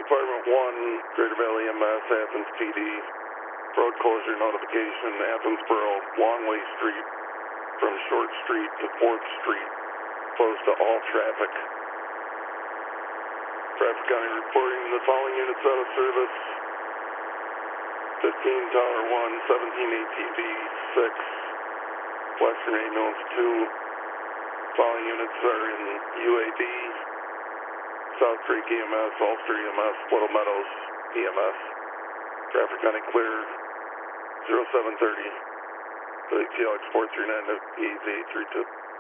Department 1, Greater Valley EMS, Athens PD. Road closure notification, Athensboro, Longway Street, from Short Street to 4th Street, closed to all traffic. Traffic County reporting the following units out of service. 15 Tower 1, 17 ATV 6, Western Ambulance 2. Following units are in UAB, South Creek EMS, Ulster EMS, Little Meadows EMS. Traffic County clear 0730. The TLX 439 to EZ 32.